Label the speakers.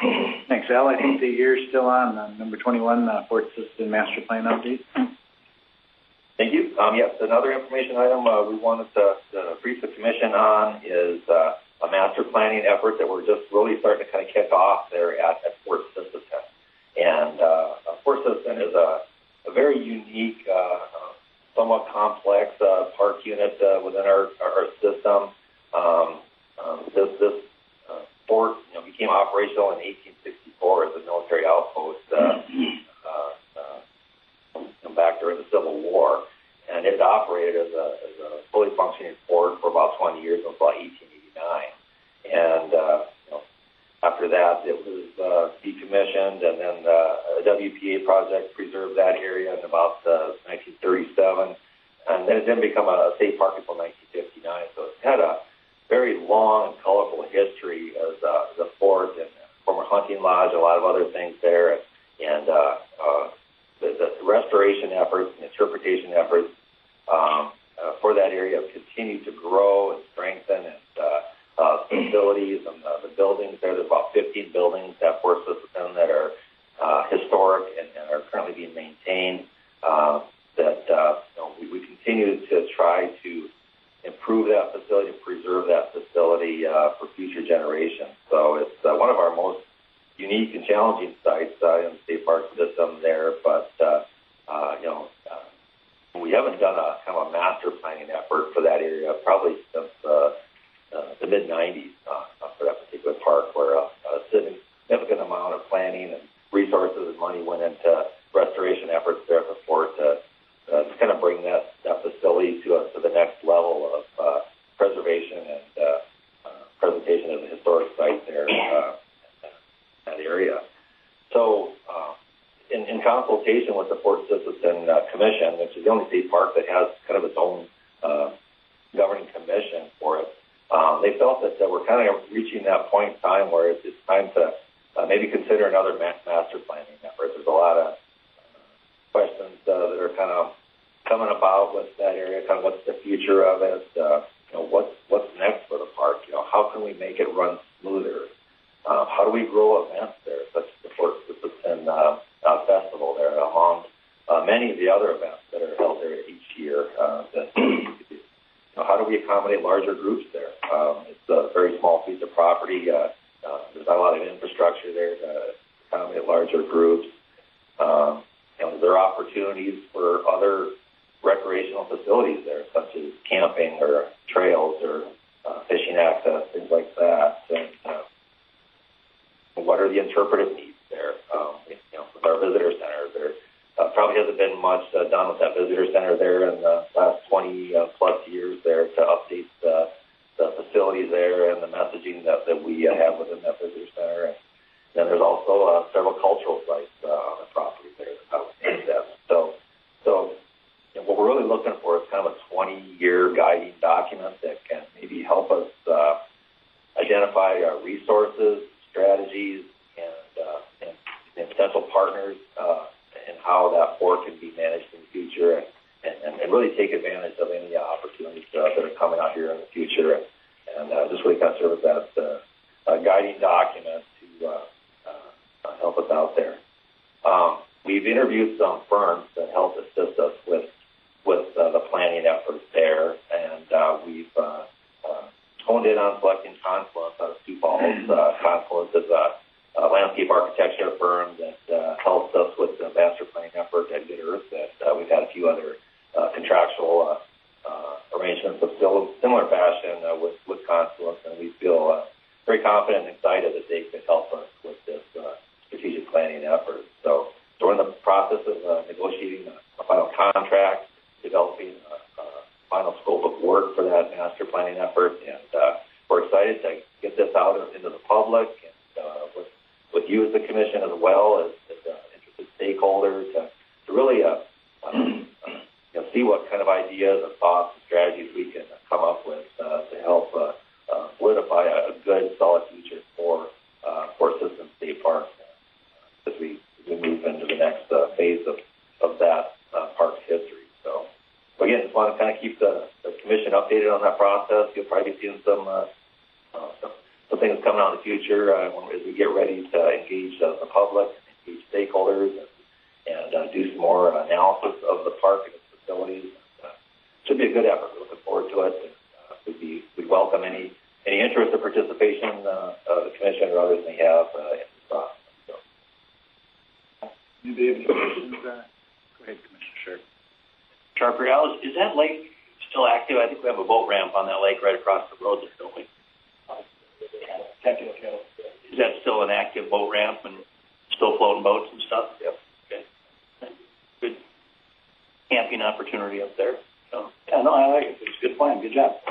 Speaker 1: Thanks, Al. I think the year's still on number 21, Fort Sisseton Master Plan update.
Speaker 2: Thank you. Yes, another information item we wanted to brief the commission on is a master planning effort that we're just really starting to kind of kick off there at Fort Sisseton. And Fort Sisseton is a very unique, somewhat complex park unit within our system. This fort became operational in 1864 as a military outpost back during the Civil War. And it operated as a fully functioning fort for about 20 years until 1889. And after that, it was decommissioned, and then a WPA project preserved that area in about 1937. And then it didn't become a state park until 1959. So it's had a very long and colorful history as a fort and former hunting lodge, a lot of other things there. And the restoration efforts and interpretation efforts for that area have continued to grow and strengthen, and facilities and the buildings there. There's about 15 buildings at Fort Sisseton that are historic and are currently being maintained. We continue to try to improve that facility, preserve that facility for future generations. So it's one of our most unique and challenging sites in the state park system there, but we haven't done a kind of a master planning effort for that area probably since the mid-'90s for that particular park, where a significant amount of planning and resources and money went into restoration efforts there at the fort to kind of bring that facility to the next level of preservation and presentation of the historic site there in that area. So in consultation with the Fort Sisseton Commission, which is the only state park that has kind of its own governing commission for it, they felt that we're kind of reaching that point in time where it's time to maybe consider another master planning effort. There's a lot of questions that are kind of coming about with that area, kind of what's the future of it, what's next for the park, how can we make it run smoother, how do we grow events there, such as the Fort Sisseton Festival there, among many of the other events that are held there each year. How do we accommodate larger groups there? It's a very small piece of property. There's not a lot of infrastructure there to accommodate larger groups. There are opportunities for other recreational facilities there, such as camping or trails or fishing access, things like that. And what are the interpretive needs there? With our visitor center, there probably hasn't been much done with that visitor center there in the last 20 plus years there to update the facilities there and the messaging that we have within that visitor center. And then there's also several cultural sites on the property there that So what we're really looking for is kind of a 20-year guiding document that can maybe help us identify resources, strategies, and potential partners and how that fort can be managed in the future, and really take advantage of any opportunities that are coming out here in the future, and just really kind of serve as that guiding document to help us out there. We've interviewed some firms that help assist us with the planning efforts there, and we've honed in on selecting Confluence out of Sioux Falls. Confluence is a landscape architecture firm that helps us with the master planning effort at Good Earth. That we've had a few other contractual arrangements of similar fashion with Confluence, and we feel very confident and excited that they could help us with this strategic planning effort. So we're in the process of negotiating a final contract, developing a final scope of work for that master planning effort, and we're excited to get this out into the public and with you as the commission as well as interested stakeholders to really see what kind of ideas and thoughts and strategies we can come up with to help solidify a good, solid future for Fort Sisseton State Park as we move into the next phase of that park's history. So again, just want to kind of keep the commission updated on that process. You'll probably be seeing some things coming out in the future as we get ready to engage the public, engage stakeholders, and do some more analysis of the park and its facilities. Should be a good effort. We're looking forward to it. We'd welcome any interest or participation the commission or others may have in this process. So.
Speaker 1: Anybody have any questions? Go ahead, Commissioner Sharp.
Speaker 3: Sharper, is that lake still active? I think we have a boat ramp on that lake right across the road, don't we? Is that still an active boat ramp and still floating boats and stuff?
Speaker 2: Yep.
Speaker 3: Okay. Good camping opportunity up there. So.
Speaker 4: Yeah, no, I like it. It's a good plan. Good job.